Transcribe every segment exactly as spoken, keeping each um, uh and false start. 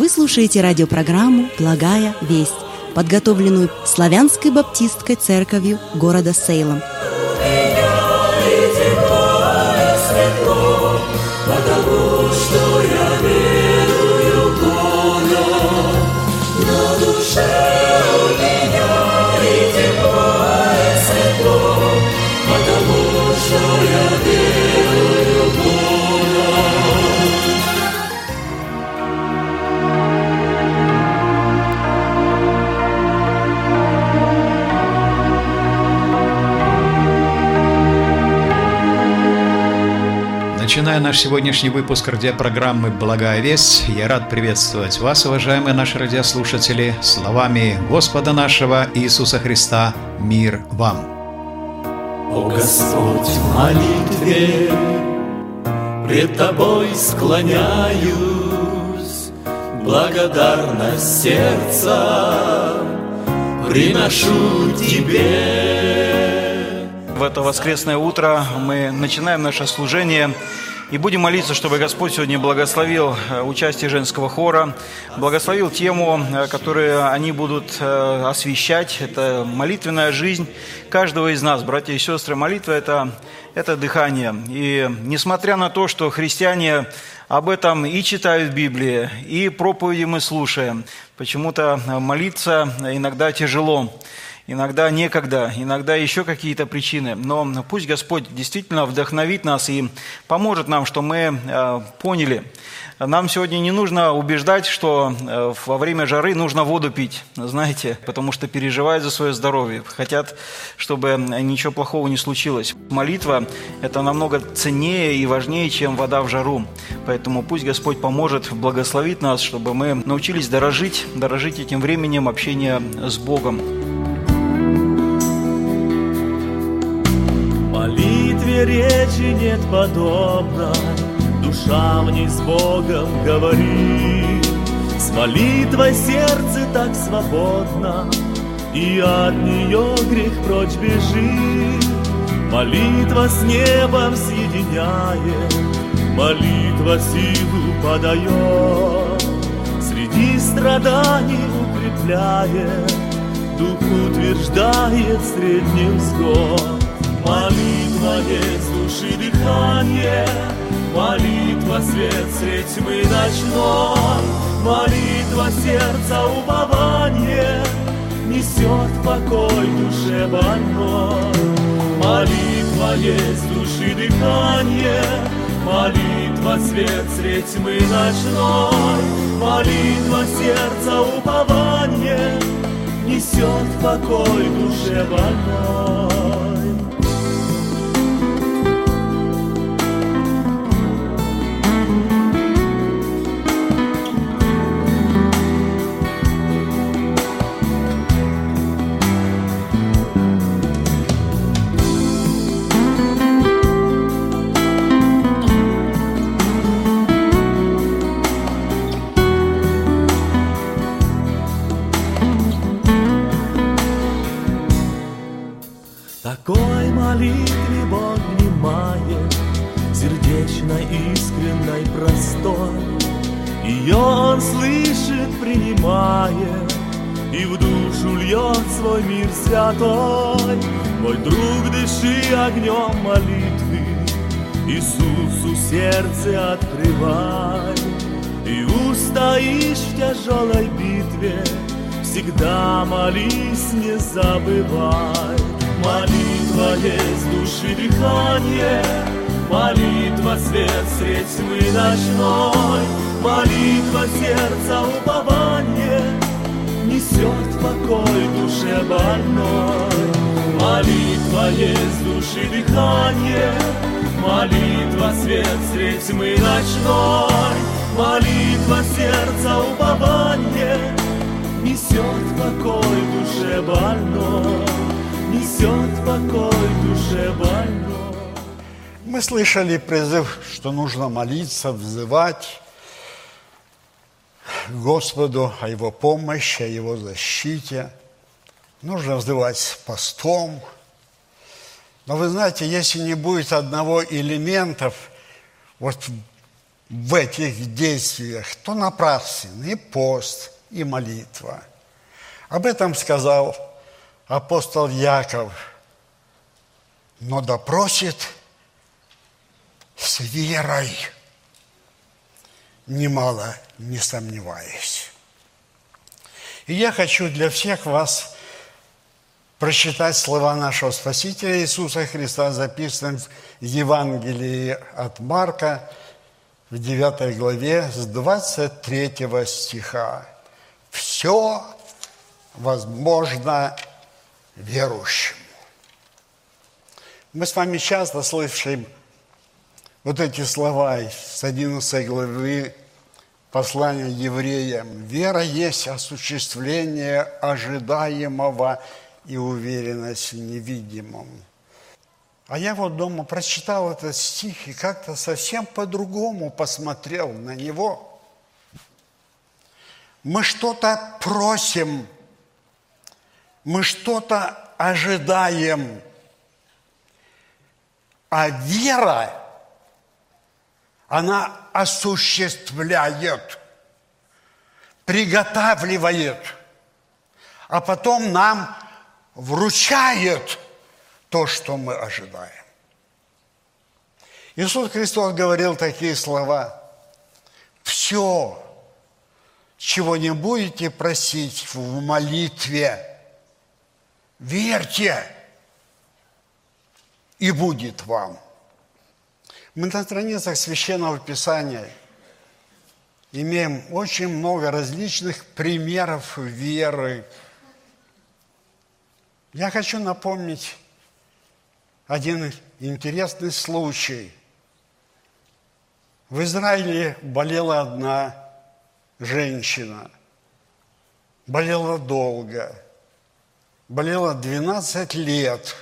Вы слушаете радиопрограмму «Благая весть», подготовленную Славянской баптистской церковью города Сейлом. Начиная наш сегодняшний выпуск радиопрограммы «Благая весть», я рад приветствовать вас, уважаемые наши радиослушатели, словами Господа нашего Иисуса Христа «Мир вам». О Господь, в молитве пред Тобой склоняюсь, благодарность сердца приношу Тебе. В это воскресное утро мы начинаем наше служение и будем молиться, чтобы Господь сегодня благословил участие женского хора, благословил тему, которую они будут освещать. Это молитвенная жизнь каждого из нас, братья и сестры. Молитва – это, это дыхание. И несмотря на то, что христиане об этом и читают в Библии, и проповеди мы слушаем, почему-то молиться иногда тяжело. Иногда некогда, иногда еще какие-то причины. Но пусть Господь действительно вдохновит нас и поможет нам, что мы э, поняли. Нам сегодня не нужно убеждать, что э, во время жары нужно воду пить, знаете, потому что переживают за свое здоровье, хотят, чтобы ничего плохого не случилось. Молитва – это намного ценнее и важнее, чем вода в жару. Поэтому пусть Господь поможет, благословит нас, чтобы мы научились дорожить, дорожить этим временем общения с Богом. Молитве речи нет подобной, душа в ней с Богом говорит. С молитвой сердце так свободно, и от нее грех прочь бежит. Молитва с небом съединяет, молитва силу подает, среди страданий укрепляет, дух утверждает средний взгод. Молитва есть души дыхание, молитва свет средь тьмы ночной, молитва сердца упование несет покой душе больной. Молитва есть души дыхание, молитва свет средь тьмы ночной, молитва сердца упование несет покой душе больной. Такой молитве Бог внимает, сердечной, искренной, простой. Ее Он слышит, принимает, и в душу льет свой мир святой. Мой друг, дыши огнем молитвы, Иисусу сердце открывай. И устоишь в тяжелой битве, всегда молись, не забывай. Молитва есть души дыхание, молитва свет средь тьмы ночной, молитва сердца упование несет покой душе больной. Молитва есть души дыхание, молитва свет средь тьмы ночной, молитва сердца упование несет покой душе больной. Несет покой душе больной. Мы слышали призыв, что нужно молиться, взывать Господу о Его помощи, о Его защите. Нужно взывать постом. Но вы знаете, если не будет одного элемента вот в этих действиях, то напраслен и пост, и молитва. Об этом сказал апостол Яков. Но да просит с верой, немало не сомневаясь. И я хочу для всех вас прочитать слова нашего Спасителя Иисуса Христа, записанные в Евангелии от Марка, в девятой главе, с двадцать третьего стиха. «Все возможно верующему». Мы с вами часто слышим вот эти слова с одиннадцатой главы послания евреям. «Вера есть осуществление ожидаемого и уверенность в невидимом». А я вот дома прочитал этот стих и как-то совсем по-другому посмотрел на него. Мы что-то просим, мы что-то ожидаем, а вера, она осуществляет, приготавливает, а потом нам вручает то, что мы ожидаем. Иисус Христос говорил такие слова: «Все, чего не будете просить в молитве, верьте, и будет вам». Мы на страницах Священного Писания имеем очень много различных примеров веры. Я хочу напомнить один интересный случай. В Израиле болела одна женщина. Болела долго. Болела двенадцать лет.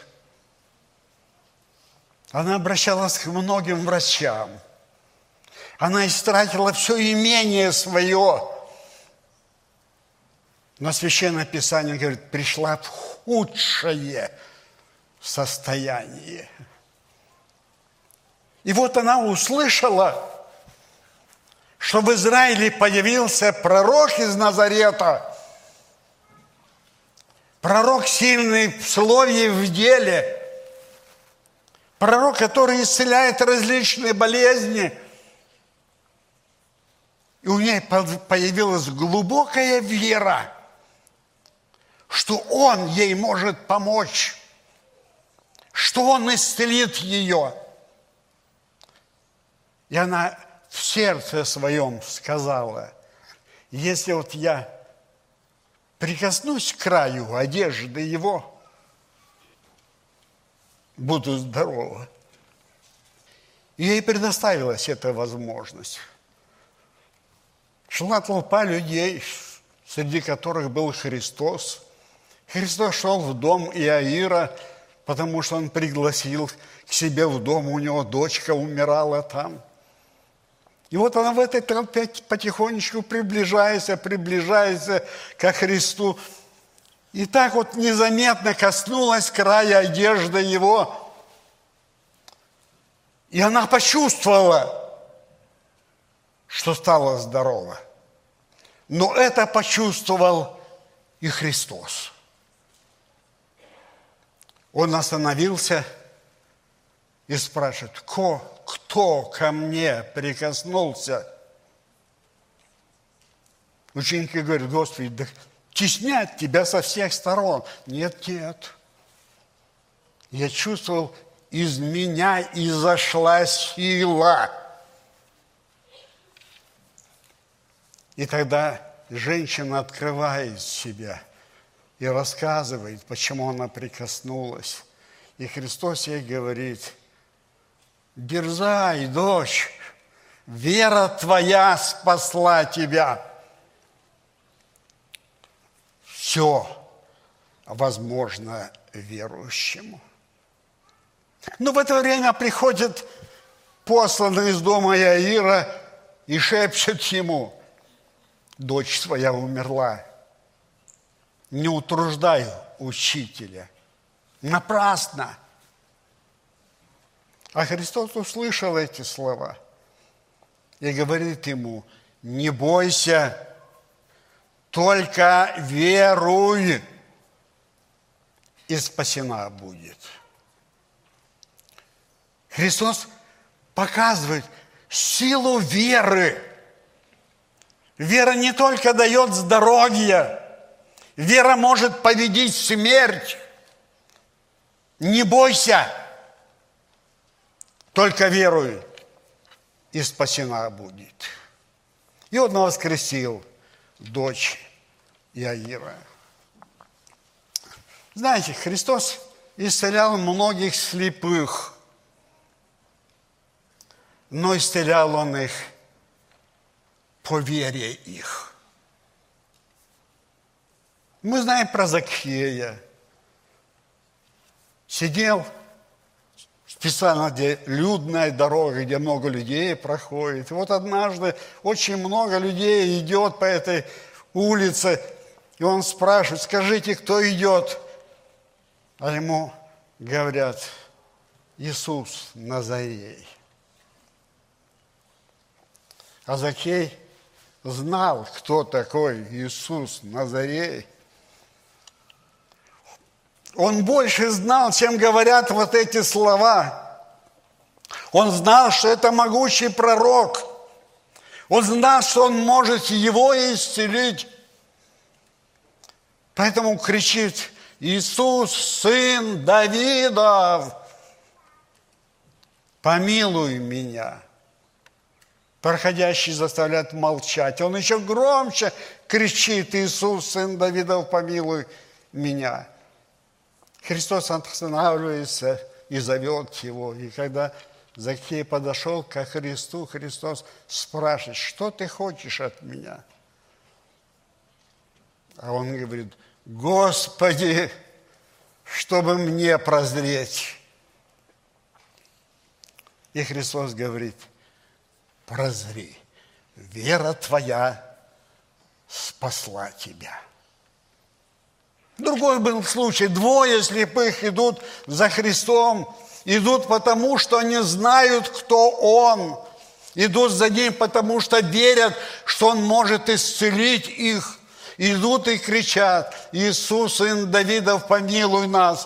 Она обращалась к многим врачам. Она истратила все имение свое. Но Священное Писание говорит, пришла в худшее состояние. И вот она услышала, что в Израиле появился пророк из Назарета. Пророк сильный в слове и в деле. Пророк, который исцеляет различные болезни. И у нее появилась глубокая вера, что он ей может помочь, что он исцелит ее. И она в сердце своем сказала: если вот я прикоснусь к краю одежды его, буду здорова. И ей предоставилась эта возможность. Шла толпа людей, среди которых был Христос. Христос шел в дом Иаира, потому что он пригласил к себе в дом, у него дочка умирала там. И вот она в этой толпе потихонечку приближается, приближается ко Христу. И так вот незаметно коснулась края одежды его. И она почувствовала, что стала здорова. Но это почувствовал и Христос. Он остановился и спрашивает: кто, кто ко мне прикоснулся? Ученики говорят: Господи, да теснят тебя со всех сторон. Нет, нет. Я чувствовал, из меня изошла сила. И тогда женщина открывает себя и рассказывает, почему она прикоснулась. И Христос ей говорит: дерзай, дочь, вера твоя спасла тебя. Все возможно верующему. Но в это время приходит посланный из дома Иаира и шепчет ему: дочь твоя умерла. Не утруждай учителя. Напрасно. А Христос услышал эти слова и говорит ему: не бойся, только веруй, и спасена будет. Христос показывает силу веры. Вера не только дает здоровье, вера может победить смерть. Не бойся, только веруй, и спасена будет. И он воскресил дочь Иаира. Знаете, Христос исцелял многих слепых, но исцелял Он их по вере их. Мы знаем про Закхея. Сидел специально, где людная дорога, где много людей проходит. И вот однажды очень много людей идет по этой улице, и он спрашивает: скажите, кто идет? А ему говорят: Иисус Назарей. А Закхей знал, кто такой Иисус Назарей. Он больше знал, чем говорят вот эти слова. Он знал, что это могучий пророк. Он знал, что он может его исцелить. Поэтому кричит: Иисус, сын Давидов, помилуй меня. Проходящий заставляет молчать. Он еще громче кричит: Иисус, сын Давидов, помилуй меня. Христос останавливается и зовет его. И когда Закхей подошел ко Христу, Христос спрашивает: что ты хочешь от меня? А он говорит: Господи, чтобы мне прозреть. И Христос говорит: прозри, вера твоя спасла тебя. Другой был случай. Двое слепых идут за Христом, идут потому, что они знают, кто Он. Идут за Ним, потому что верят, что Он может исцелить их. Идут и кричат: Иисус, сын Давидов, помилуй нас.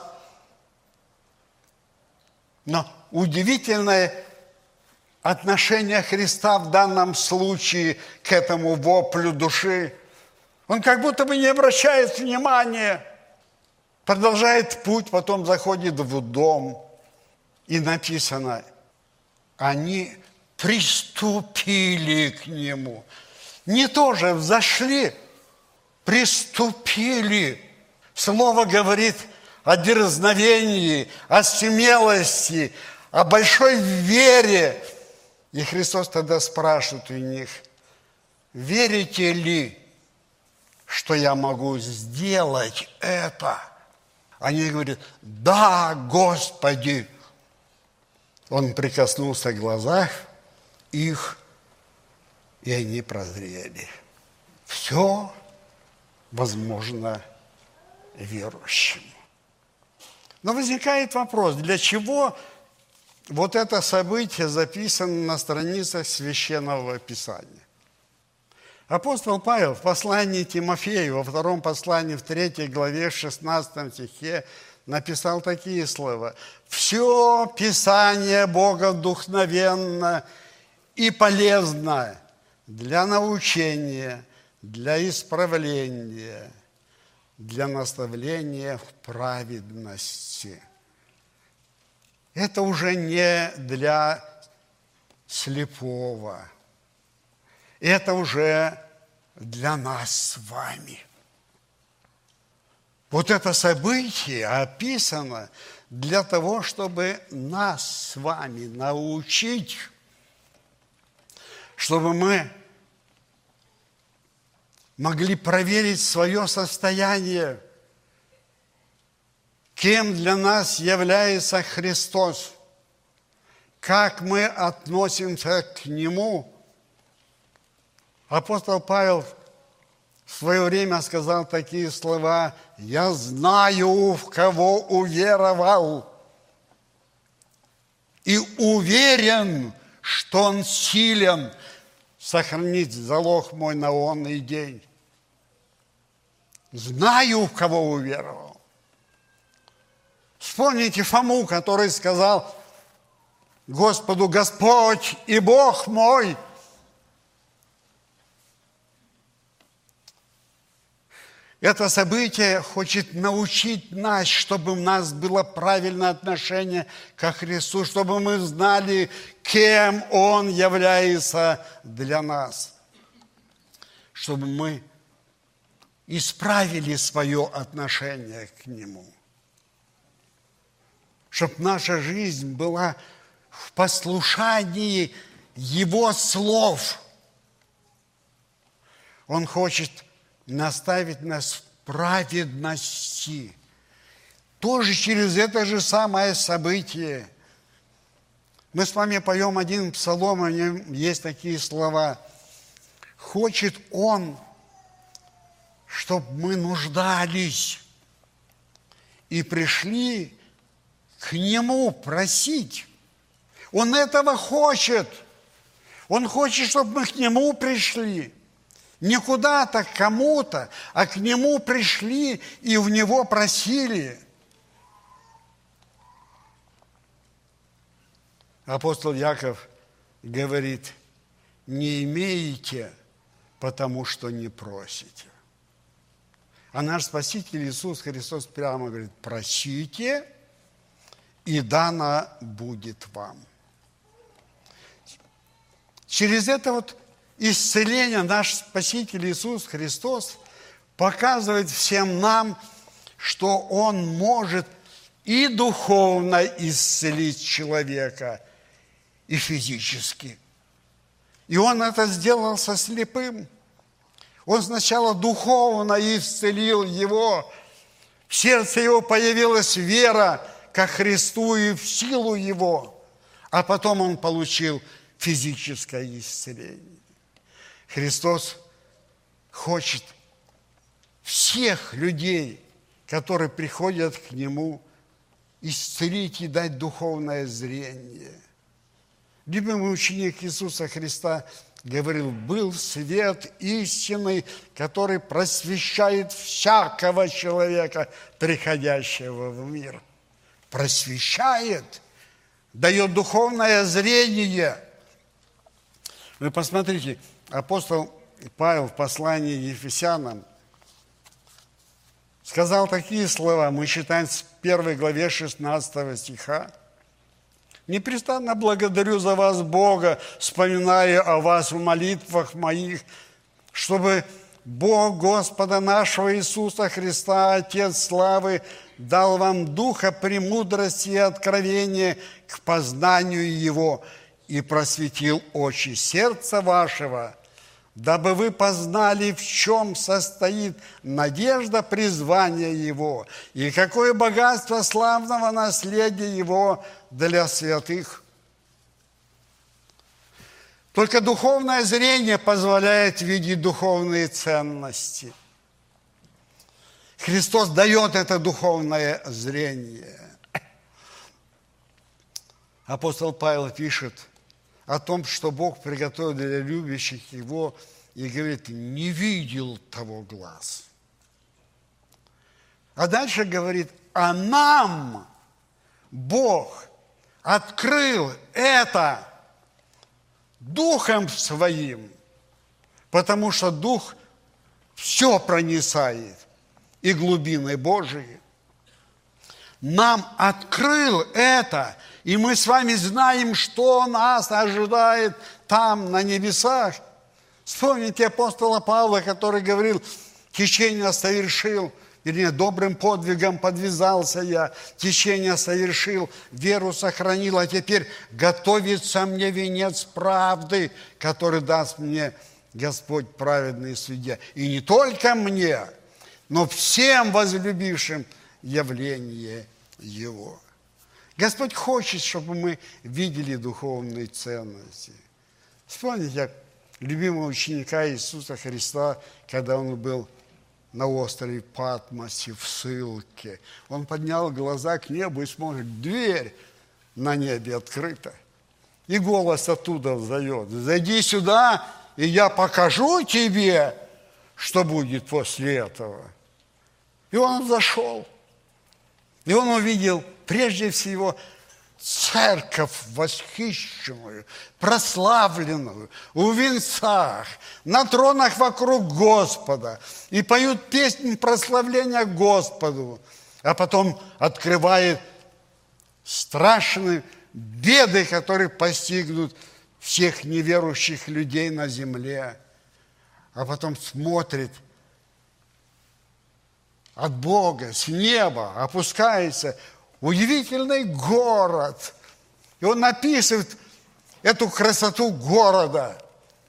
Но удивительное отношение Христа в данном случае к этому воплю души. Он как будто бы не обращает внимания. Продолжает путь, потом заходит в дом. И написано: они приступили к Нему. Не тоже взошли, приступили. Слово говорит о дерзновении, о смелости, о большой вере. И Христос тогда спрашивает у них: верите ли, что я могу сделать это? Они говорят: да, Господи. Он прикоснулся к глазам их, и они прозрели. Все возможно верующему. Но возникает вопрос: для чего вот это событие записано на страницах Священного Писания? Апостол Павел в послании Тимофею, во втором послании, в третьей главе, в шестнадцатом стихе написал такие слова: «Все Писание богодухновенно и полезно для научения, для исправления, для наставления в праведности». Это уже не для слепого. Это уже для нас с вами. Вот это событие описано для того, чтобы нас с вами научить, чтобы мы могли проверить свое состояние, кем для нас является Христос, как мы относимся к Нему. Апостол Павел в свое время сказал такие слова: «Я знаю, в кого уверовал, и уверен, что Он силен сохранить залог мой на онный день. Знаю, в кого уверовал. Вспомните Фому, который сказал Господу: Господь и Бог мой. Это событие хочет научить нас, чтобы у нас было правильное отношение ко Христу, чтобы мы знали, кем Он является для нас, чтобы мы исправили свое отношение к Нему, чтобы наша жизнь была в послушании Его слов. Он хочет наставить нас в праведности. Тоже через это же самое событие. Мы с вами поем один псалом, у него есть такие слова. Хочет Он, чтобы мы нуждались и пришли к Нему просить. Он этого хочет. Он хочет, чтобы мы к Нему пришли. Не куда-то, к кому-то, а к Нему пришли и в Него просили. Апостол Яков говорит: не имеете, потому что не просите. А наш Спаситель Иисус Христос прямо говорит: просите, и дано будет вам. Через это вот исцеление наш Спаситель Иисус Христос показывает всем нам, что Он может и духовно исцелить человека, и физически. И Он это сделал со слепым. Он сначала духовно исцелил его, в сердце его появилась вера ко Христу и в силу Его, а потом он получил физическое исцеление. Христос хочет всех людей, которые приходят к Нему, исцелить и дать духовное зрение. Любимый ученик Иисуса Христа говорил: был свет истинный, который просвещает всякого человека, приходящего в мир. Просвещает, дает духовное зрение. Вы посмотрите, апостол Павел в послании Ефесянам сказал такие слова, мы читаем в первой главе шестнадцатого стиха. «Непрестанно благодарю за вас, Бога, вспоминая о вас в молитвах моих, чтобы Бог Господа нашего Иисуса Христа, Отец славы, дал вам духа премудрости и откровения к познанию Его и просветил очи сердца вашего, дабы вы познали, в чем состоит надежда призвания Его, и какое богатство славного наследия Его для святых». Только духовное зрение позволяет видеть духовные ценности. Христос дает это духовное зрение. Апостол Павел пишет о том, что Бог приготовил для любящих Его, и говорит: не видел того глаз. А дальше говорит: а нам Бог открыл это Духом Своим, потому что Дух все проницает, и глубины Божии. Нам открыл это, и мы с вами знаем, что нас ожидает там, на небесах. Вспомните апостола Павла, который говорил: течение совершил, вернее, добрым подвигом подвязался я, течение совершил, веру сохранил, а теперь готовится мне венец правды, который даст мне Господь праведный судья. И не только мне, но всем возлюбившим явление Его. Господь хочет, чтобы мы видели духовные ценности. Вспомните любимого ученика Иисуса Христа, когда Он был на острове Патмосе в ссылке. Он поднял глаза к небу и смотрит, дверь на небе открыта. И голос оттуда вздает: «Зайди сюда и я покажу тебе, что будет после этого. И он зашел. И он увидел прежде всего церковь восхищенную, прославленную, в венцах, на тронах вокруг Господа. И поют песнь прославления Господу. А потом открывает страшные беды, которые постигнут всех неверующих людей на земле. А потом смотрит от Бога, с неба опускается удивительный город. И он описывает эту красоту города.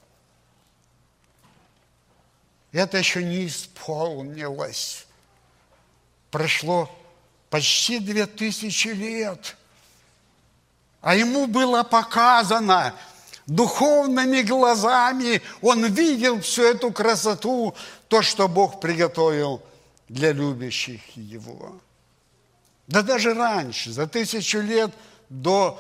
Это еще не исполнилось. Прошло почти две тысячи лет. А ему было показано духовными глазами. Он видел всю эту красоту, то, что Бог приготовил для любящих Его. Да даже раньше, за тысячу лет до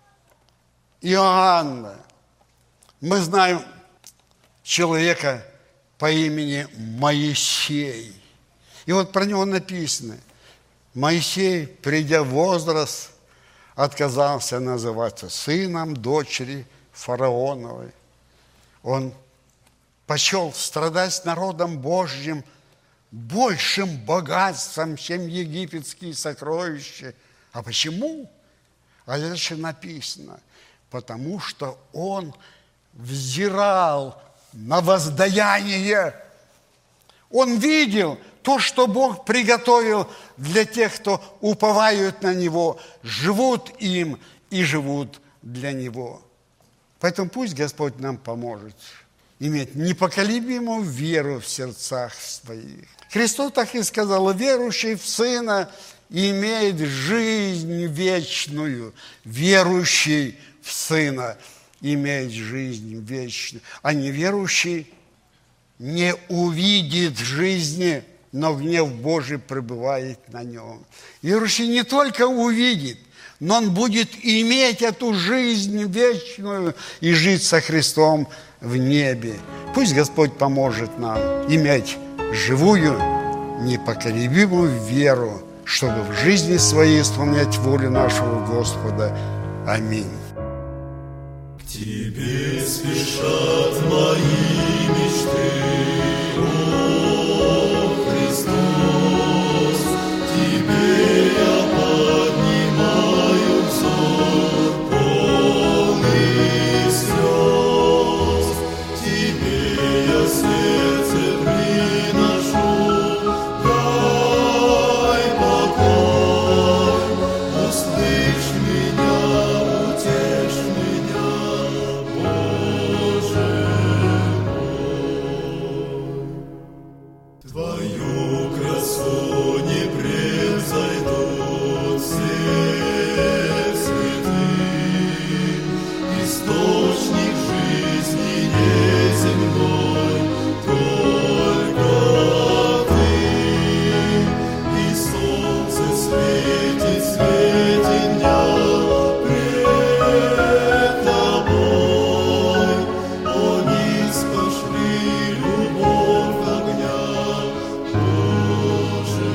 Иоанна, мы знаем человека по имени Моисей. И вот про него написано: Моисей, придя в возраст, отказался называться сыном дочери фараоновой. Он почел страдать с народом Божьим большим богатством, чем египетские сокровища. А почему? А дальше написано: потому что он взирал на воздаяние. Он видел то, что Бог приготовил для тех, кто уповают на Него, живут им и живут для Него. Поэтому пусть Господь нам поможет иметь непоколебимую веру в сердцах своих. Христос так и сказал: верующий в Сына имеет жизнь вечную. Верующий в Сына имеет жизнь вечную. А неверующий не увидит жизни, но гнев Божий пребывает на нем. Верующий не только увидит, но он будет иметь эту жизнь вечную и жить со Христом в небе. Пусть Господь поможет нам иметь живую, непоколебимую веру, чтобы в жизни своей исполнять волю нашего Господа. Аминь. К Тебе спешат мои мечты, о Христос, Тебе я поднимаю взор, полный слез, Тебе я сердце приношу, дай покой, услышь меня, утешь меня, Боже мой. Твою красу не превзойдут все святые, источник жизни неземной, только Ты, и солнце светит, светит дня пред Тобой, о низ пошли любовь огня, Боже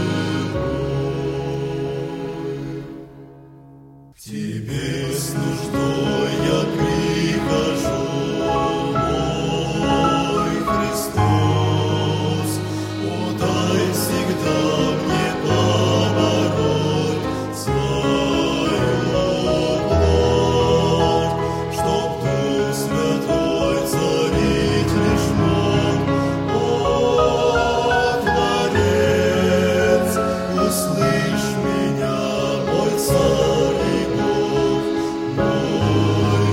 мой. К Тебе с нуждой я прихожу, мой Христос, о, дай всегда мне побороть свою плоть, чтоб Дух Святой царить лишь мог, о, Творец, услышь меня, мой Царь и Бог, мой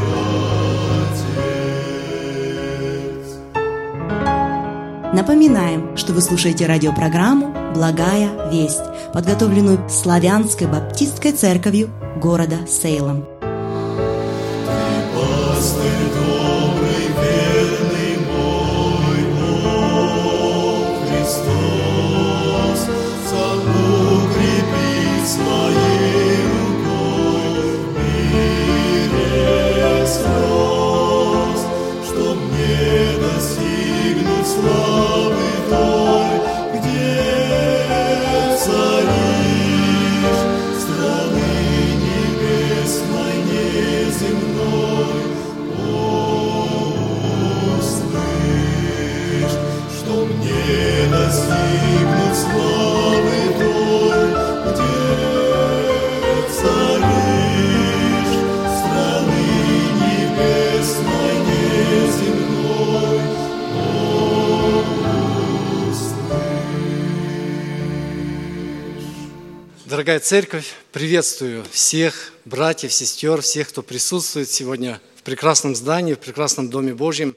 Отец. Напоминаем, что вы слушаете радиопрограмму «Благая весть», подготовленную Славянской баптистской церковью города Сейлом. Пастырь добрый, верный мой, о Христос, укрепи своей рукой в мире слез, чтоб мне не достигнут славы той, где царишь страны небесной, неземной, о, Дорогая церковь, приветствую всех братьев, сестер, всех, кто присутствует сегодня в прекрасном здании, в прекрасном Доме Божьем.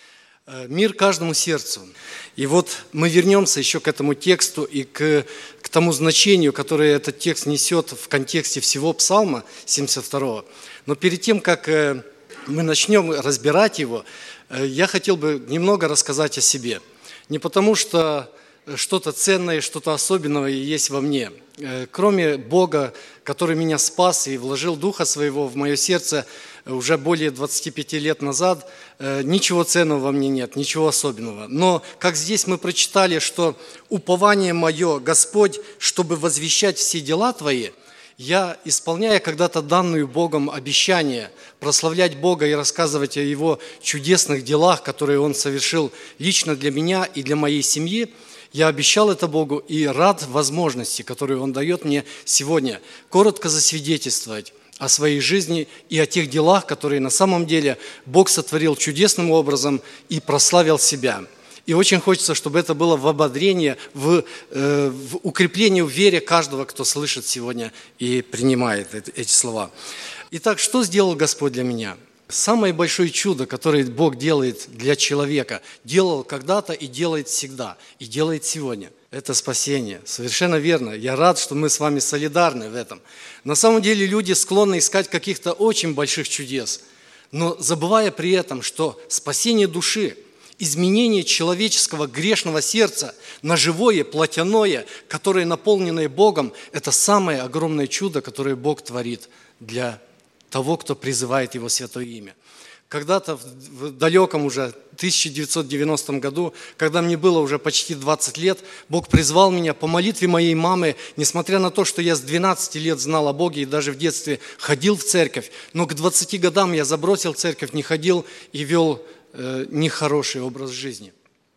Мир каждому сердцу. И вот мы вернемся еще к этому тексту и к, к тому значению, которое этот текст несет в контексте всего Псалма семьдесят второго. Но перед тем, как мы начнем разбирать его, я хотел бы немного рассказать о себе. Не потому, что что-то ценное, что-то особенное есть во мне. Кроме Бога, который меня спас и вложил Духа Своего в мое сердце уже более двадцати пяти лет назад, ничего ценного во мне нет, ничего особенного. Но, как здесь мы прочитали, что упование мое, Господь, чтобы возвещать все дела Твои, я, исполняя когда-то данную Богом обещание прославлять Бога и рассказывать о Его чудесных делах, которые Он совершил лично для меня и для моей семьи, я обещал это Богу и рад возможности, которую Он дает мне сегодня, коротко засвидетельствовать о своей жизни и о тех делах, которые на самом деле Бог сотворил чудесным образом и прославил себя. И очень хочется, чтобы это было в ободрение, в, э, в укрепление в вере каждого, кто слышит сегодня и принимает эти слова. Итак, что сделал Господь для меня? Самое большое чудо, которое Бог делает для человека, делал когда-то и делает всегда, и делает сегодня. Это спасение. Совершенно верно. Я рад, что мы с вами солидарны в этом. На самом деле люди склонны искать каких-то очень больших чудес, но забывая при этом, что спасение души, изменение человеческого грешного сердца на живое, плотяное, которое наполненное Богом, это самое огромное чудо, которое Бог творит для того, кто призывает Его святое имя. Когда-то в далеком уже тысяча девятьсот девяностом году, когда мне было уже почти двадцать лет, Бог призвал меня по молитве моей мамы, несмотря на то, что я с двенадцати лет знал о Боге и даже в детстве ходил в церковь, но к двадцати годам я забросил церковь, не ходил и вел э, нехороший образ жизни.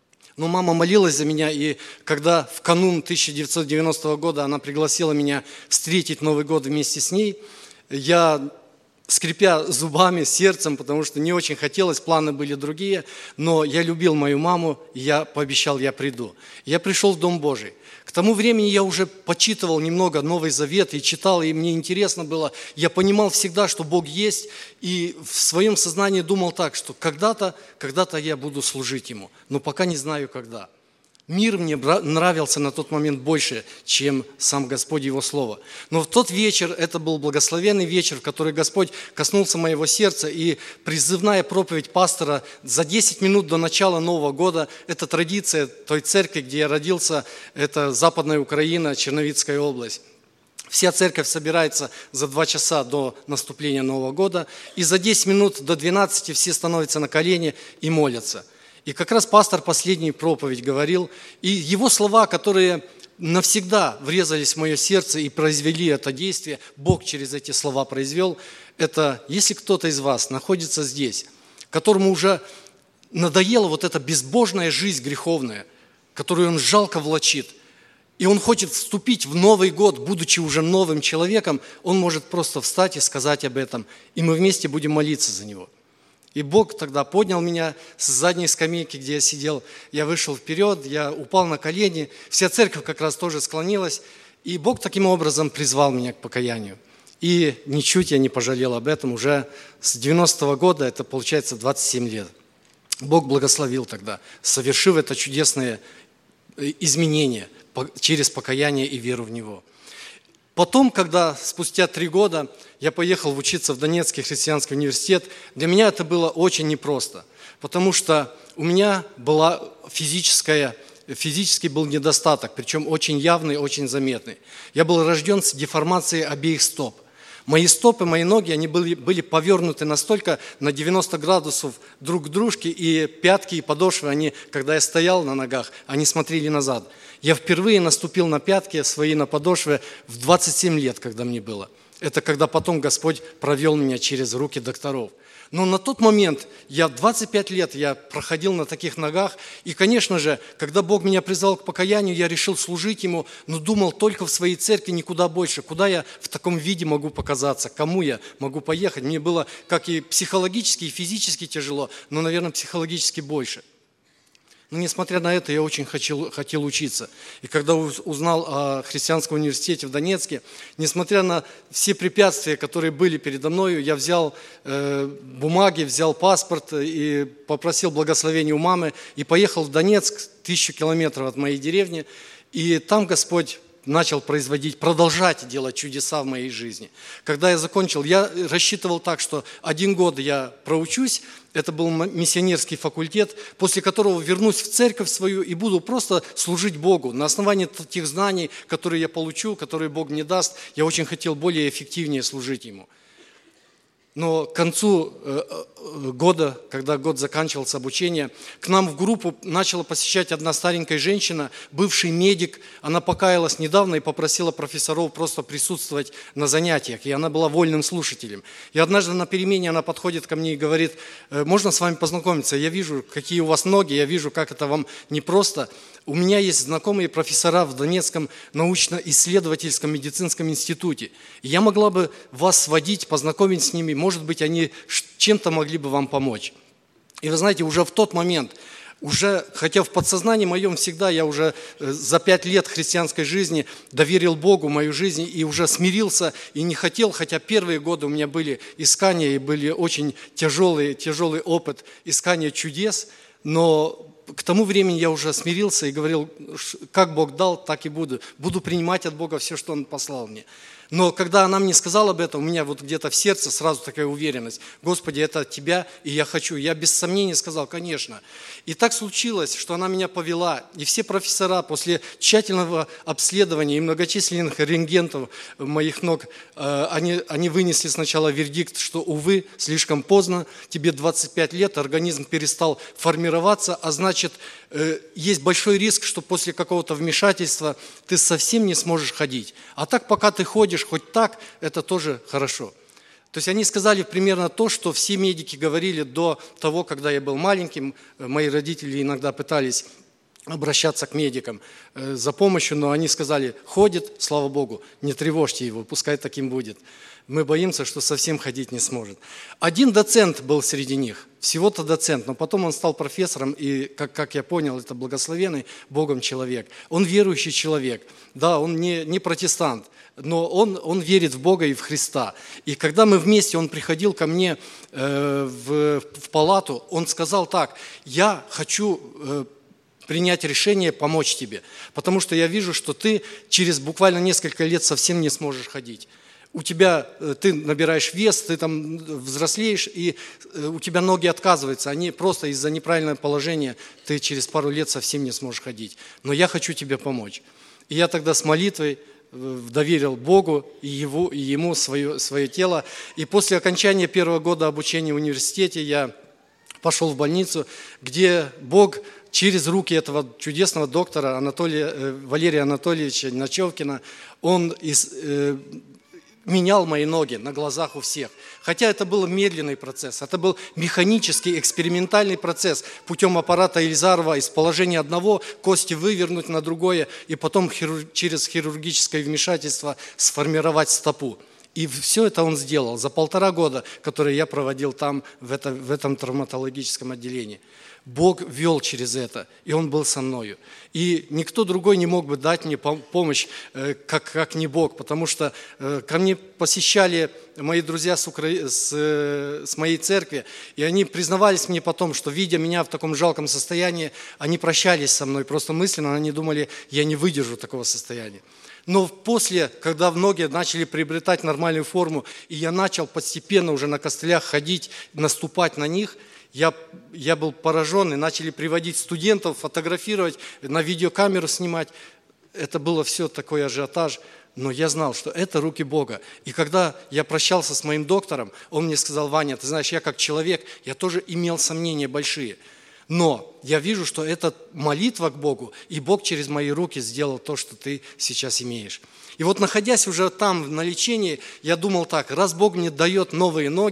Но мама молилась за меня, и когда в канун тысяча девятьсот девяностого года она пригласила меня встретить Новый год вместе с ней, я, скрипя зубами, сердцем, потому что не очень хотелось, планы были другие, но я любил мою маму, и я пообещал, я приду. Я пришел в Дом Божий. К тому времени я уже почитывал немного Новый Завет и читал, и мне интересно было. Я понимал всегда, что Бог есть, и в своем сознании думал так, что когда-то, когда-то я буду служить Ему, но пока не знаю когда. Мир мне нравился на тот момент больше, чем сам Господь и Его Слово. Но в тот вечер, это был благословенный вечер, в который Господь коснулся моего сердца, и призывная проповедь пастора за десять минут до начала Нового года, это традиция той церкви, где я родился, это Западная Украина, Черновицкая область. Вся церковь собирается за два часа до наступления Нового года, и за десять минут до двенадцати все становятся на колени и молятся. И как раз пастор последнюю проповедь говорил, и его слова, которые навсегда врезались в мое сердце и произвели это действие, Бог через эти слова произвел, это если кто-то из вас находится здесь, которому уже надоела вот эта безбожная жизнь греховная, которую он жалко влачит, и он хочет вступить в Новый год, будучи уже новым человеком, он может просто встать и сказать об этом, и мы вместе будем молиться за него. И Бог тогда поднял меня с задней скамейки, где я сидел. Я вышел вперед, я упал на колени. Вся церковь как раз тоже склонилась. И Бог таким образом призвал меня к покаянию. И ничуть я не пожалел об этом. Уже с девяностого года, это получается двадцать семь лет. Бог благословил тогда, совершив это чудесное изменение через покаяние и веру в Него. Потом, когда спустя три года я поехал учиться в Донецкий христианский университет, для меня это было очень непросто, потому что у меня была физическая, физический был недостаток, причем очень явный, очень заметный. Я был рожден с деформацией обеих стоп. Мои стопы, мои ноги, они были, были повернуты настолько на девяносто градусов друг к дружке, и пятки, и подошвы, они, когда я стоял на ногах, они смотрели назад. Я впервые наступил на пятки свои, на подошвы в двадцать семь лет, когда мне было. Это когда потом Господь провел меня через руки докторов. Но на тот момент, я двадцать пять лет я проходил на таких ногах, и, конечно же, когда Бог меня призвал к покаянию, я решил служить Ему, но думал только в своей церкви, никуда больше. Куда я в таком виде могу показаться, кому я могу поехать? Мне было как и психологически, и физически тяжело, но, наверное, психологически больше. Но несмотря на это, я очень хотел, хотел учиться. И когда узнал о христианском университете в Донецке, несмотря на все препятствия, которые были передо мною, я взял э, бумаги, взял паспорт и попросил благословения у мамы и поехал в Донецк, тысячу километров от моей деревни. И там Господь начал производить, продолжать делать чудеса в моей жизни. Когда я закончил, я рассчитывал так, что один год я проучусь, это был миссионерский факультет, после которого вернусь в церковь свою и буду просто служить Богу. На основании тех знаний, которые я получу, которые Бог мне даст, я очень хотел более эффективнее служить Ему. Но к концу года, когда год заканчивался обучение, к нам в группу начала посещать одна старенькая женщина, бывший медик. Она покаялась недавно и попросила профессоров просто присутствовать на занятиях. И она была вольным слушателем. И однажды на перемене она подходит ко мне и говорит: можно с вами познакомиться? Я вижу, какие у вас ноги, я вижу, как это вам непросто. У меня есть знакомые профессора в Донецком научно-исследовательском медицинском институте. И я могла бы вас сводить, познакомить с ними. Может быть, они чем-то могли бы вам помочь. И вы знаете, уже в тот момент, уже, хотя в подсознании моем всегда, я уже за пять лет христианской жизни доверил Богу мою жизнь и уже смирился и не хотел, хотя первые годы у меня были искания и были очень тяжелый, тяжелый опыт искания чудес, но к тому времени я уже смирился и говорил, как Бог дал, так и буду. Буду принимать от Бога все, что Он послал мне. Но когда она мне сказала об этом, у меня вот где-то в сердце сразу такая уверенность. Господи, это от Тебя, и я хочу. Я без сомнений сказал, конечно. И так случилось, что она меня повела. И все профессора после тщательного обследования и многочисленных рентгенов моих ног, они, они вынесли сначала вердикт, что, увы, слишком поздно, тебе двадцать пять лет, организм перестал формироваться, а значит, есть большой риск, что после какого-то вмешательства ты совсем не сможешь ходить. А так, пока ты ходишь, хоть так, это тоже хорошо. То есть они сказали примерно то, что все медики говорили до того, когда я был маленьким. Мои родители иногда пытались обращаться к медикам за помощью, но они сказали, ходит, слава Богу, не тревожьте его, пускай таким будет. Мы боимся, что совсем ходить не сможет. Один доцент был среди них, всего-то доцент, но потом он стал профессором, и, как, как я понял, это благословенный Богом человек. Он верующий человек, да, он не, не протестант, но он, он верит в Бога и в Христа. И когда мы вместе, он приходил ко мне э, в, в палату, он сказал так, я хочу э, принять решение помочь тебе, потому что я вижу, что ты через буквально несколько лет совсем не сможешь ходить. У тебя, ты набираешь вес, ты там взрослеешь, и у тебя ноги отказываются, они просто из-за неправильного положения, ты через пару лет совсем не сможешь ходить. Но я хочу тебе помочь. И я тогда с молитвой доверил Богу и, его, и Ему свое, свое тело. И после окончания первого года обучения в университете я пошел в больницу, где Бог через руки этого чудесного доктора Анатолия, Валерия Анатольевича Ночевкина, он из... менял мои ноги на глазах у всех. Хотя это был медленный процесс, это был механический, экспериментальный процесс. Путем аппарата Ильзарова из положения одного кости вывернуть на другое и потом хирург, через хирургическое вмешательство сформировать стопу. И все это он сделал за полтора года, которые я проводил там, в, это, в этом травматологическом отделении. Бог вел через это, и Он был со мною. И никто другой не мог бы дать мне помощь, как, как не Бог, потому что ко мне посещали мои друзья с, Укра... с, с моей церкви, и они признавались мне потом, что, видя меня в таком жалком состоянии, они прощались со мной, просто мысленно они думали, я не выдержу такого состояния. Но после, когда ноги начали приобретать нормальную форму, и я начал постепенно уже на костылях ходить, наступать на них, Я, я был поражен, и начали приводить студентов, фотографировать, на видеокамеру снимать. Это было все такой ажиотаж, но я знал, что это руки Бога. И когда я прощался с моим доктором, он мне сказал, Ваня, ты знаешь, я как человек, я тоже имел сомнения большие. Но я вижу, что это молитва к Богу, и Бог через мои руки сделал то, что ты сейчас имеешь. И вот находясь уже там на лечении, я думал так, раз Бог мне дает новые ноги,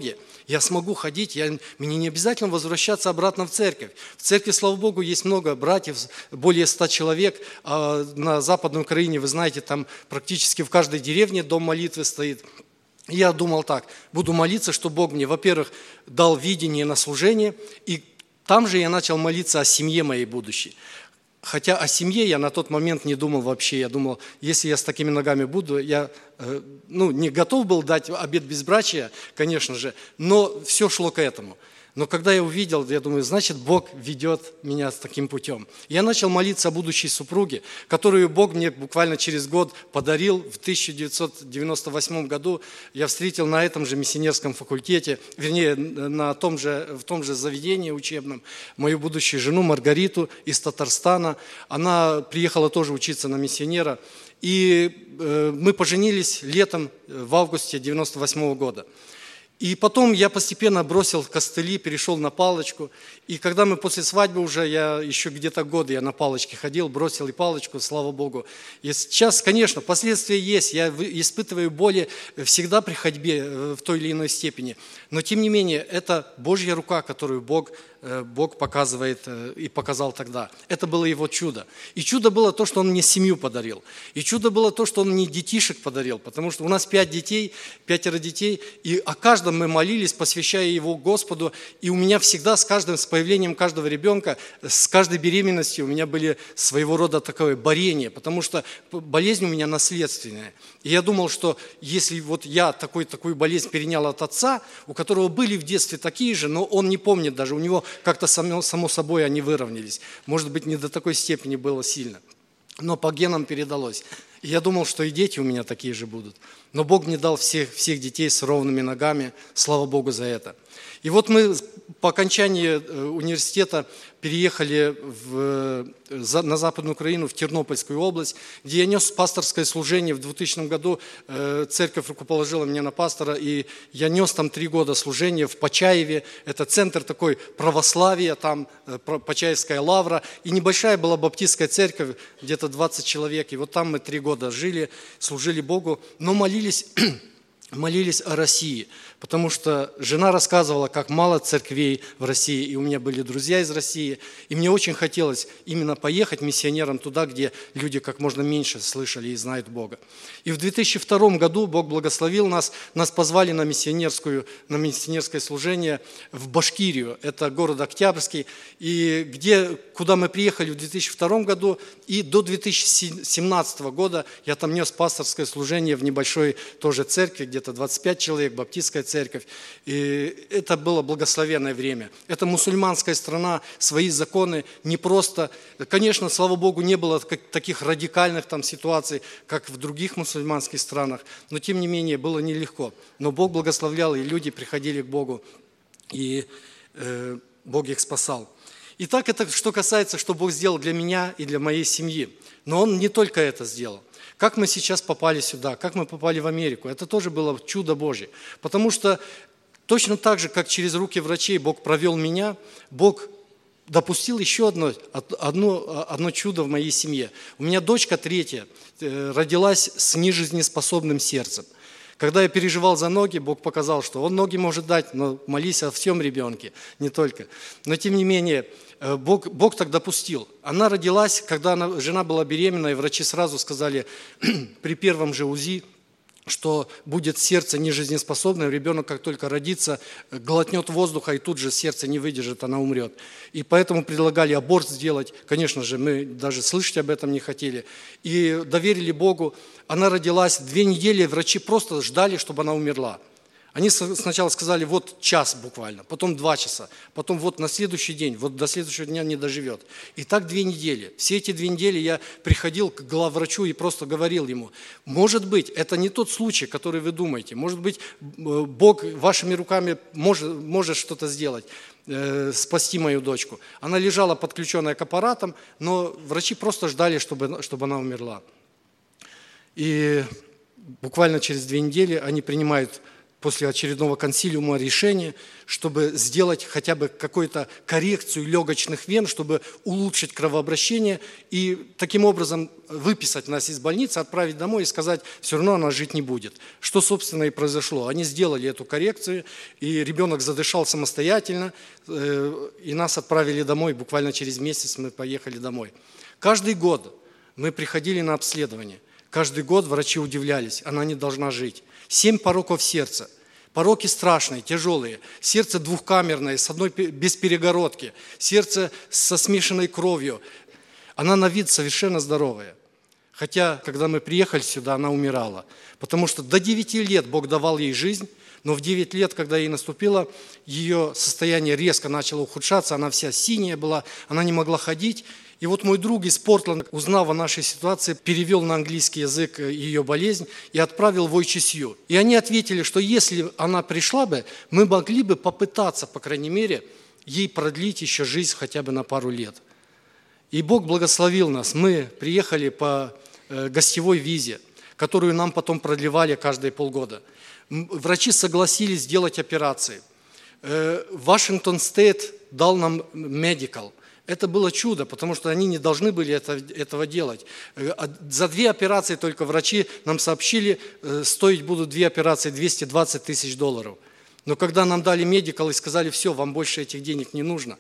Я смогу ходить, я, мне не обязательно возвращаться обратно в церковь. В церкви, слава Богу, есть много братьев, более ста человек. А на Западной Украине, вы знаете, там практически в каждой деревне дом молитвы стоит. И я думал так, буду молиться, что Бог мне, во-первых, дал видение на служение, и там же я начал молиться о семье моей будущей. Хотя о семье я на тот момент не думал вообще. Я думал, если я с такими ногами буду, я э, ну, не готов был дать обет безбрачия, конечно же, но все шло к этому. Но когда я увидел, я думаю, значит, Бог ведет меня таким путем. Я начал молиться о будущей супруге, которую Бог мне буквально через год подарил. В тысяча девятьсот девяносто восьмом году я встретил на этом же миссионерском факультете, вернее, на том же, в том же заведении учебном, мою будущую жену Маргариту из Татарстана. Она приехала тоже учиться на миссионера. И э, мы поженились летом в августе девяносто восьмого года. И потом я постепенно бросил костыли, перешел на палочку. И когда мы после свадьбы уже, я еще где-то год я на палочке ходил, бросил и палочку, слава Богу. И сейчас, конечно, последствия есть. Я испытываю боли всегда при ходьбе в той или иной степени. Но тем не менее, это Божья рука, которую Бог, Бог показывает и показал тогда. Это было Его чудо. И чудо было то, что Он мне семью подарил. И чудо было то, что Он мне детишек подарил. Потому что у нас пять детей, пятеро детей. И о каждом мы молились, посвящая его Господу. И у меня всегда с каждым, с появлением каждого ребенка, с каждой беременностью у меня были своего рода такое борение. Потому что болезнь у меня наследственная. И я думал, что если вот я такой, такую болезнь перенял от отца, у которого были в детстве такие же, но он не помнит даже, у него как-то само, само собой они выровнялись. Может быть, не до такой степени было сильно. Но по генам передалось. И я думал, что и дети у меня такие же будут. Но Бог мне дал всех, всех детей с ровными ногами. Слава Богу за это. И вот мы по окончании университета переехали в, на Западную Украину, в Тернопольскую область, где я нес пасторское служение. В двухтысячном году церковь рукоположила меня на пастора, и я нес там три года служения в Почаеве. Это центр такой православия, там Почаевская лавра. И небольшая была баптистская церковь, где-то двадцать человек. И вот там мы три года жили, служили Богу, но молились... молились о России, потому что жена рассказывала, как мало церквей в России, и у меня были друзья из России, и мне очень хотелось именно поехать миссионером туда, где люди как можно меньше слышали и знают Бога. И в две тысячи втором году Бог благословил нас, нас позвали на, миссионерскую, на миссионерское служение в Башкирию, это город Октябрьский, и где, куда мы приехали в две тысячи втором году, и до две тысячи семнадцатого года я там нес пасторское служение в небольшой тоже церкви, где-то двадцать пять человек, баптистская церковь. И это было благословенное время. Это мусульманская страна, свои законы, не просто... Конечно, слава Богу, не было таких радикальных там ситуаций, как в других мусульманских странах, но тем не менее было нелегко. Но Бог благословлял, и люди приходили к Богу, и э, Бог их спасал. Итак, это что касается, что Бог сделал для меня и для моей семьи. Но Он не только это сделал. Как мы сейчас попали сюда, как мы попали в Америку, это тоже было чудо Божье. Потому что точно так же, как через руки врачей Бог провел меня, Бог допустил еще одно, одно, одно чудо в моей семье. У меня дочка третья родилась с нежизнеспособным сердцем. Когда я переживал за ноги, Бог показал, что Он ноги может дать, но молись о всем ребенке, не только. Но тем не менее, Бог, Бог так допустил. Она родилась, когда она, жена была беременна, и врачи сразу сказали при первом же УЗИ, что будет сердце нежизнеспособное, ребенок, как только родится, глотнет воздуха, и тут же сердце не выдержит, она умрет. И поэтому предлагали аборт сделать. Конечно же, мы даже слышать об этом не хотели. И доверили Богу. Она родилась, две недели врачи просто ждали, чтобы она умерла. Они сначала сказали, вот час буквально, потом два часа, потом вот на следующий день, вот до следующего дня не доживет. И так две недели. Все эти две недели я приходил к главврачу и просто говорил ему, может быть, это не тот случай, который вы думаете, может быть, Бог вашими руками может, может что-то сделать, э, спасти мою дочку. Она лежала подключенная к аппаратам, но врачи просто ждали, чтобы, чтобы она умерла. И буквально через две недели они принимают после очередного консилиума решение, чтобы сделать хотя бы какую-то коррекцию легочных вен, чтобы улучшить кровообращение и таким образом выписать нас из больницы, отправить домой и сказать, все равно она жить не будет. Что, собственно, и произошло. Они сделали эту коррекцию, и ребенок задышал самостоятельно, и нас отправили домой. Буквально через месяц мы поехали домой. Каждый год мы приходили на обследование. Каждый год врачи удивлялись, она не должна жить. Семь пороков сердца. Пороки страшные, тяжелые. Сердце двухкамерное, с одной без перегородки. Сердце со смешанной кровью. Она на вид совершенно здоровая. Хотя, когда мы приехали сюда, она умирала. Потому что до девяти лет Бог давал ей жизнь, но в девять лет, когда ей наступило, ее состояние резко начало ухудшаться, она вся синяя была, она не могла ходить. И вот мой друг из Портленда, узнав о нашей ситуации, перевел на английский язык ее болезнь и отправил в ой чи эс ю. И они ответили, что если она пришла бы, мы могли бы попытаться, по крайней мере, ей продлить еще жизнь хотя бы на пару лет. И Бог благословил нас. Мы приехали по гостевой визе, которую нам потом продлевали каждые полгода. Врачи согласились сделать операции. Вашингтон Стейт дал нам медикал. Это было чудо, потому что они не должны были это, этого делать. За две операции только врачи нам сообщили, стоить будут две операции двести двадцать тысяч долларов. Но когда нам дали медикал и сказали, все, вам больше этих денег не нужно,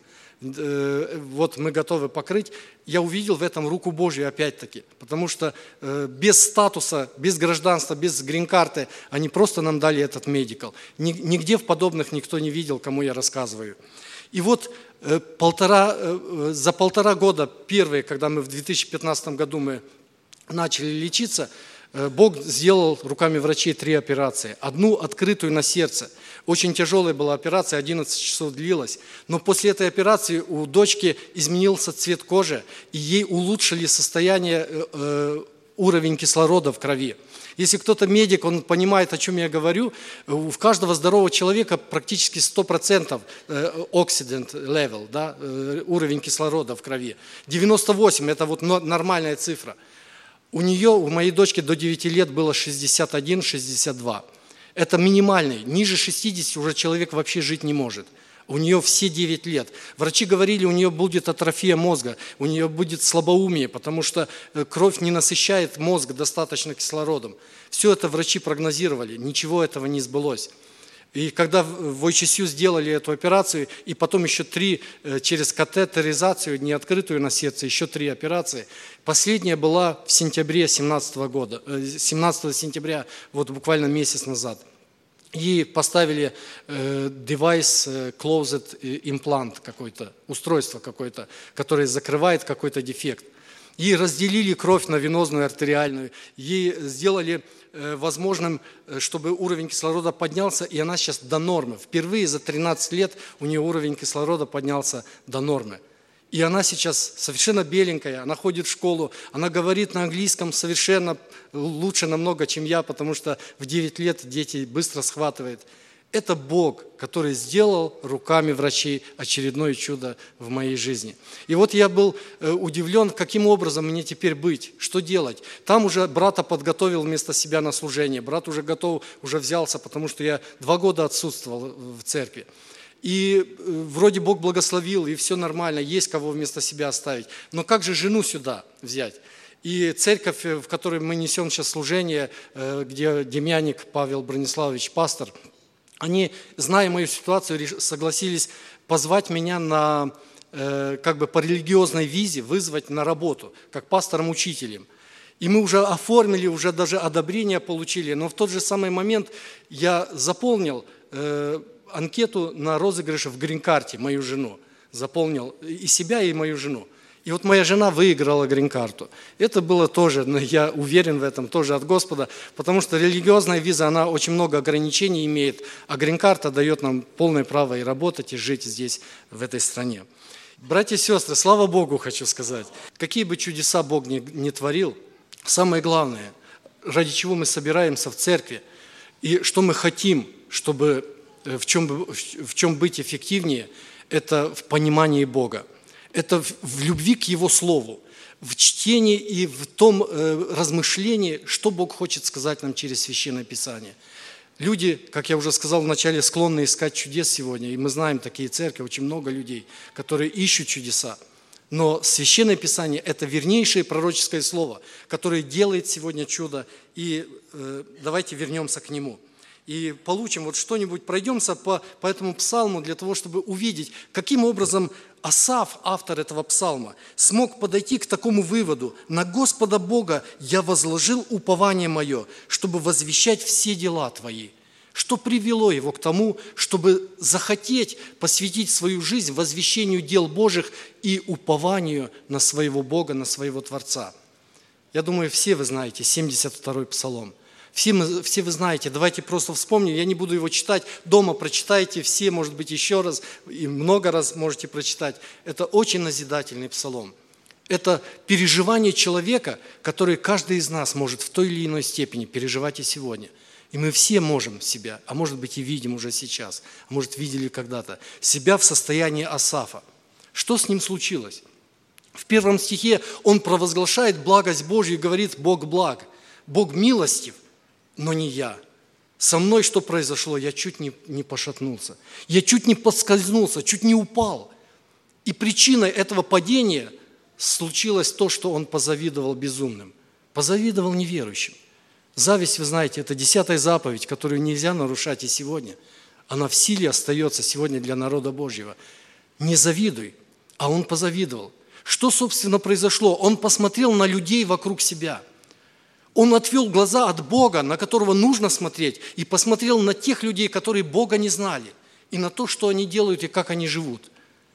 вот мы готовы покрыть, я увидел в этом руку Божью опять-таки. Потому что без статуса, без гражданства, без грин-карты, они просто нам дали этот медикал. Нигде в подобных никто не видел, кому я рассказываю. И вот полтора, за полтора года, первые, когда мы в две тысячи пятнадцатом году мы начали лечиться, Бог сделал руками врачей три операции. Одну открытую на сердце. Очень тяжелая была операция, одиннадцать часов длилась. Но после этой операции у дочки изменился цвет кожи, и ей улучшили состояние, уровень кислорода в крови. Если кто-то медик, он понимает, о чем я говорю, у каждого здорового человека практически сто процентов oxidant level, да, уровень кислорода в крови. девяносто восемь – это вот нормальная цифра. У нее, у моей дочки до девяти лет было шестьдесят один - шестьдесят два. Это минимальный. Ниже шестидесяти уже человек вообще жить не может. У нее все девять лет. Врачи говорили, у нее будет атрофия мозга, у нее будет слабоумие, потому что кровь не насыщает мозг достаточно кислородом. Все это врачи прогнозировали, ничего этого не сбылось. И когда в ой чи эс ю сделали эту операцию, и потом еще три через катетеризацию, не открытую на сердце, еще три операции, последняя была в сентябре семнадцатого года, семнадцатого сентября, вот буквально месяц назад. Ей поставили девайс, closed implant какой-то, устройство какое-то, которое закрывает какой-то дефект. Ей разделили кровь на венозную и артериальную. Ей сделали возможным, чтобы уровень кислорода поднялся, и она сейчас до нормы. Впервые за тринадцать лет у нее уровень кислорода поднялся до нормы. И она сейчас совершенно беленькая, она ходит в школу, она говорит на английском совершенно лучше намного, чем я, потому что в девять лет дети быстро схватывают. Это Бог, который сделал руками врачей очередное чудо в моей жизни. И вот я был удивлен, каким образом мне теперь быть, что делать. Там уже брата подготовил вместо себя на служение, брат уже готов, уже взялся, потому что я два года отсутствовал в церкви. И вроде Бог благословил, и все нормально, есть кого вместо себя оставить. Но как же жену сюда взять? И церковь, в которой мы несем сейчас служение, где Демьяник Павел Брониславович, пастор, они, зная мою ситуацию, согласились позвать меня на, как бы по религиозной визе, вызвать на работу, как пастором-учителем. И мы уже оформили, уже даже одобрение получили, но в тот же самый момент я заполнил анкету на розыгрыш в грин-карте, мою жену, заполнил и себя, и мою жену. И вот моя жена выиграла грин-карту. Это было тоже, я уверен в этом, тоже от Господа, потому что религиозная виза, она очень много ограничений имеет, а грин-карта дает нам полное право и работать, и жить здесь, в этой стране. Братья и сестры, слава Богу, хочу сказать. Какие бы чудеса Бог ни, ни творил, самое главное, ради чего мы собираемся в церкви, и что мы хотим, чтобы в чем, в чем быть эффективнее, это в понимании Бога. Это в любви к Его Слову, в чтении и в том размышлении, что Бог хочет сказать нам через Священное Писание. Люди, как я уже сказал вначале, склонны искать чудес сегодня. И мы знаем такие церкви, очень много людей, которые ищут чудеса. Но Священное Писание – это вернейшее пророческое слово, которое делает сегодня чудо. И э, давайте вернемся к нему. И получим вот что-нибудь, пройдемся по, по этому псалму для того, чтобы увидеть, каким образом Асаф, автор этого псалма, смог подойти к такому выводу: «На Господа Бога я возложил упование мое, чтобы возвещать все дела Твои». Что привело его к тому, чтобы захотеть посвятить свою жизнь возвещению дел Божьих и упованию на своего Бога, на своего Творца? Я думаю, все вы знаете семьдесят второй псалом. Все, мы, все вы знаете, давайте просто вспомним, я не буду его читать, дома прочитайте, все, может быть, еще раз, и много раз можете прочитать. Это очень назидательный псалом. Это переживание человека, который каждый из нас может в той или иной степени переживать и сегодня. И мы все можем себя, а может быть и видим уже сейчас, а может видели когда-то, себя в состоянии Асафа. Что с ним случилось? В первом стихе он провозглашает благость Божью и говорит: «Бог благ, Бог милостив, но не я. Со мной что произошло? Я чуть не, не пошатнулся. Я чуть не подскользнулся, чуть не упал». И причиной этого падения случилось то, что он позавидовал безумным, позавидовал неверующим. Зависть, вы знаете, это десятая заповедь, которую нельзя нарушать и сегодня. Она в силе остается сегодня для народа Божьего. Не завидуй, а он позавидовал. Что, собственно, произошло? Он посмотрел на людей вокруг себя. Он отвел глаза от Бога, на которого нужно смотреть, и посмотрел на тех людей, которые Бога не знали, и на то, что они делают и как они живут.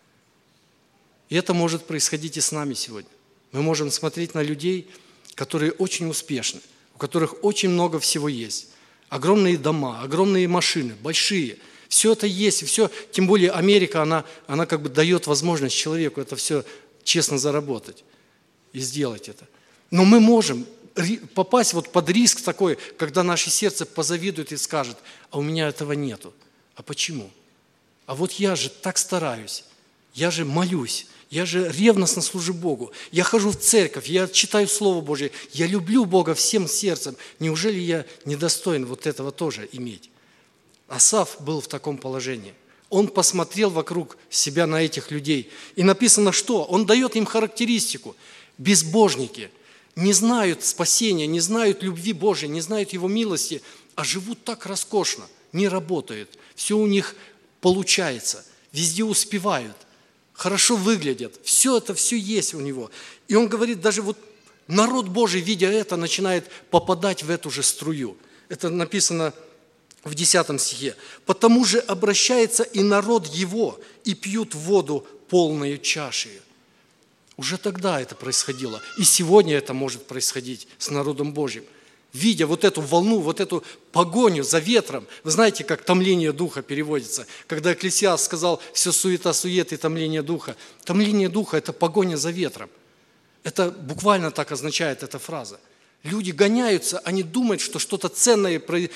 И это может происходить и с нами сегодня. Мы можем смотреть на людей, которые очень успешны, у которых очень много всего есть. Огромные дома, огромные машины, большие. Все это есть, и все, тем более Америка, она, она как бы дает возможность человеку это все честно заработать и сделать это. Но мы можем попасть вот под риск такой, когда наше сердце позавидует и скажет: а у меня этого нету. А почему? А вот я же так стараюсь, я же молюсь, я же ревностно служу Богу, я хожу в церковь, я читаю Слово Божие, я люблю Бога всем сердцем. Неужели я недостоин вот этого тоже иметь? Асаф был в таком положении. Он посмотрел вокруг себя на этих людей. И написано, что? Он дает им характеристику. Безбожники не знают спасения, не знают любви Божией, не знают Его милости, а живут так роскошно, не работают. Все у них получается, везде успевают, хорошо выглядят. Все это, все есть у него. И он говорит, даже вот народ Божий, видя это, начинает попадать в эту же струю. Это написано в десятом стихе. «Потому же обращается и народ его, и пьют воду полную чашею». Уже тогда это происходило. И сегодня это может происходить с народом Божьим. Видя вот эту волну, вот эту погоню за ветром. Вы знаете, как томление духа переводится. Когда Экклесиаст сказал, все суета-сует и томление духа. Томление духа – это погоня за ветром. Это буквально так означает эта фраза. Люди гоняются, они думают, что что-то ценное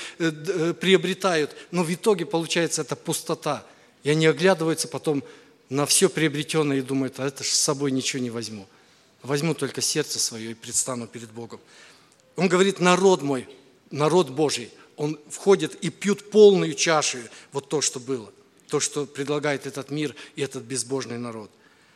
приобретают, но в итоге получается это пустота. И они оглядываются потом на все приобретенное и думают, а это же с собой ничего не возьму. Возьму только сердце свое и предстану перед Богом. Он говорит, народ мой, народ Божий, он входит и пьют полную чашу, вот то, что было, то, что предлагает этот мир и этот безбожный народ.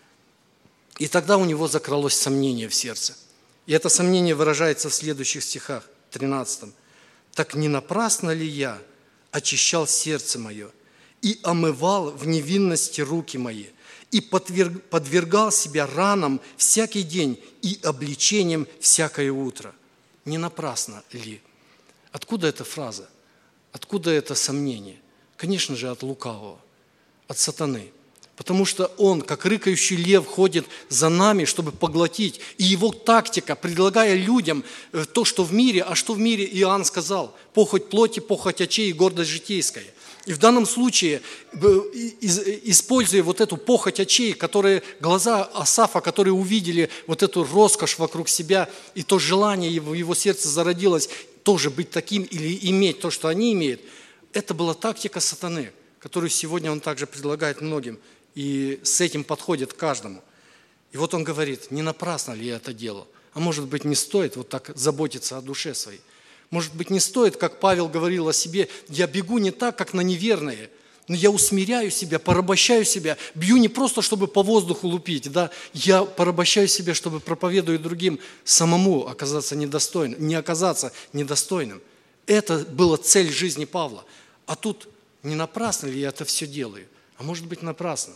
И тогда у него закралось сомнение в сердце. И это сомнение выражается в следующих стихах, тринадцатом. «Так не напрасно ли я очищал сердце мое и омывал в невинности руки мои, и подвергал себя ранам всякий день и обличением всякое утро? Не напрасно ли?» Откуда эта фраза? Откуда это сомнение? Конечно же, от лукавого, от сатаны. Потому что он, как рыкающий лев, ходит за нами, чтобы поглотить. И его тактика, предлагая людям то, что в мире, а что в мире Иоанн сказал, похоть плоти, похоть очей и гордость житейская. И в данном случае, используя вот эту похоть очей, которые, глаза Асафа, которые увидели вот эту роскошь вокруг себя, и то желание в его сердце зародилось, тоже быть таким или иметь то, что они имеют, это была тактика сатаны, которую сегодня он также предлагает многим. И с этим подходит каждому. И вот он говорит, не напрасно ли я это делал? А может быть, не стоит вот так заботиться о душе своей. Может быть, не стоит, как Павел говорил о себе, я бегу не так, как на неверные, но я усмиряю себя, порабощаю себя, бью не просто, чтобы по воздуху лупить, да, я порабощаю себя, чтобы, проповедуя другим, самому оказаться недостойным, не оказаться недостойным. Это была цель жизни Павла. А тут не напрасно ли я это все делаю? А может быть, напрасно.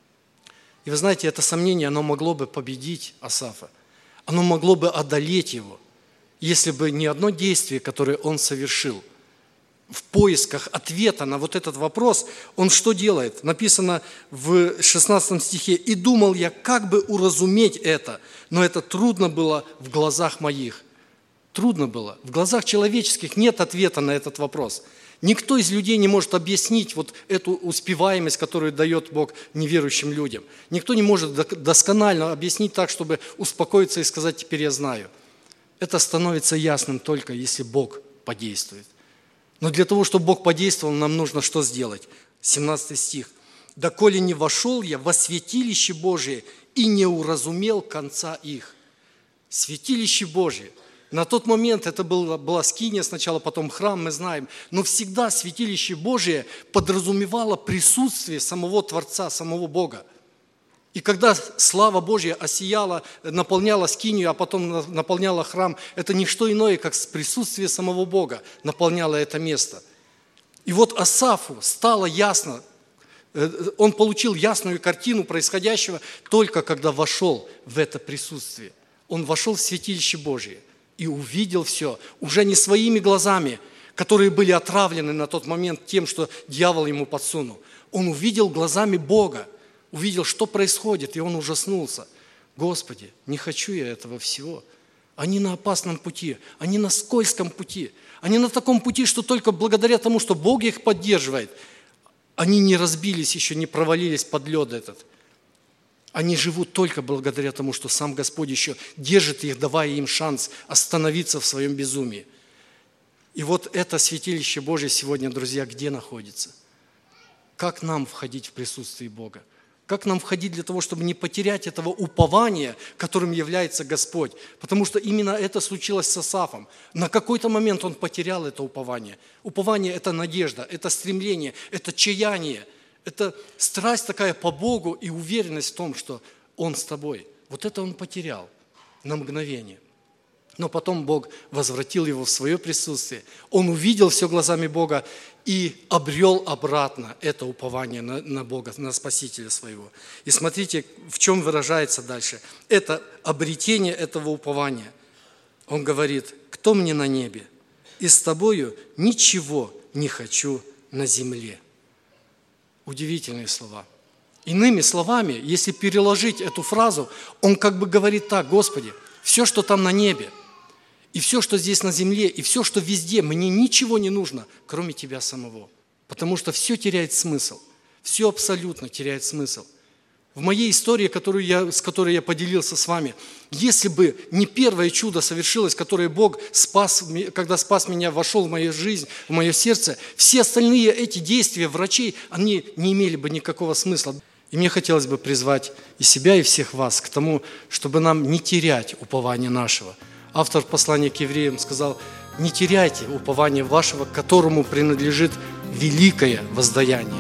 И вы знаете, это сомнение, оно могло бы победить Асафа. Оно могло бы одолеть его, если бы не одно действие, которое он совершил. В поисках ответа на вот этот вопрос, он что делает? Написано в шестнадцатом стихе: «И думал я, как бы уразуметь это, но это трудно было в глазах моих». Трудно было. В глазах человеческих нет ответа на этот вопрос. Никто из людей не может объяснить вот эту успеваемость, которую дает Бог неверующим людям. Никто не может досконально объяснить так, чтобы успокоиться и сказать: «Теперь я знаю». Это становится ясным только, если Бог подействует. Но для того, чтобы Бог подействовал, нам нужно что сделать? семнадцатый стих. «Доколе не вошел я во святилище Божие и не уразумел конца их». Святилище Божие. На тот момент это была, была скиния сначала, потом храм, мы знаем. Но всегда святилище Божие подразумевало присутствие самого Творца, самого Бога. И когда слава Божья осияла, наполняла скинию, а потом наполняла храм, это не что иное, как присутствие самого Бога наполняло это место. И вот Асафу стало ясно, он получил ясную картину происходящего только когда вошел в это присутствие. Он вошел в святилище Божие и увидел все, уже не своими глазами, которые были отравлены на тот момент тем, что дьявол ему подсунул. Он увидел глазами Бога, увидел, что происходит, и он ужаснулся. Господи, не хочу я этого всего. Они на опасном пути, они на скользком пути, они на таком пути, что только благодаря тому, что Бог их поддерживает, они не разбились еще, не провалились под лед этот. Они живут только благодаря тому, что сам Господь еще держит их, давая им шанс остановиться в своем безумии. И вот это святилище Божие сегодня, друзья, где находится? Как нам входить в присутствие Бога? Как нам входить для того, чтобы не потерять этого упования, которым является Господь? Потому что именно это случилось с Асафом. На какой-то момент он потерял это упование. Упование – это надежда, это стремление, это чаяние. Это страсть такая по Богу и уверенность в том, что Он с тобой. Вот это он потерял на мгновение. Но потом Бог возвратил его в свое присутствие. Он увидел все глазами Бога и обрел обратно это упование на, на Бога, на Спасителя своего. И смотрите, в чем выражается дальше. Это обретение этого упования. Он говорит: «Кто мне на небе? И с тобою ничего не хочу на земле». Удивительные слова. Иными словами, если переложить эту фразу, он как бы говорит так: Господи, все, что там на небе, и все, что здесь на земле, и все, что везде, мне ничего не нужно, кроме Тебя самого. Потому что все теряет смысл. Все абсолютно теряет смысл. В моей истории, которую я, с которой я поделился с вами, если бы не первое чудо совершилось, которое Бог спас, когда спас меня, вошел в мою жизнь, в мое сердце, все остальные эти действия врачей, они не имели бы никакого смысла. И мне хотелось бы призвать и себя, и всех вас к тому, чтобы нам не терять упование нашего. Автор послания к евреям сказал: не теряйте упование вашего, которому принадлежит великое воздаяние.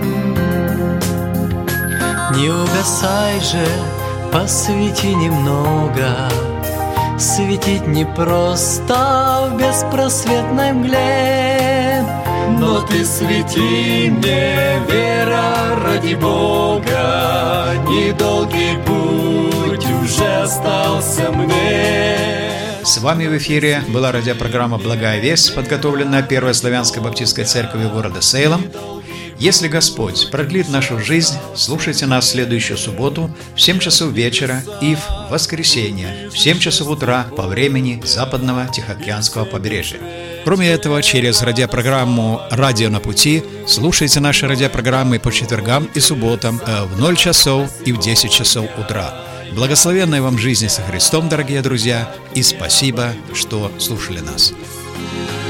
Не угасай же, посвети немного, светить не просто в беспросветной мгле. Но ты свети мне, вера, ради Бога, недолгий путь уже остался мне. С вами в эфире была радиопрограмма «Благая весть», подготовленная Первой Славянской Баптистской Церковью города Сейлом. Если Господь продлит нашу жизнь, слушайте нас в следующую субботу в семь часов вечера и в воскресенье в семь часов утра по времени западного Тихоокеанского побережья. Кроме этого, через радиопрограмму «Радио на пути» слушайте наши радиопрограммы по четвергам и субботам в ноль часов и в десять часов утра. Благословенной вам жизни со Христом, дорогие друзья, и спасибо, что слушали нас.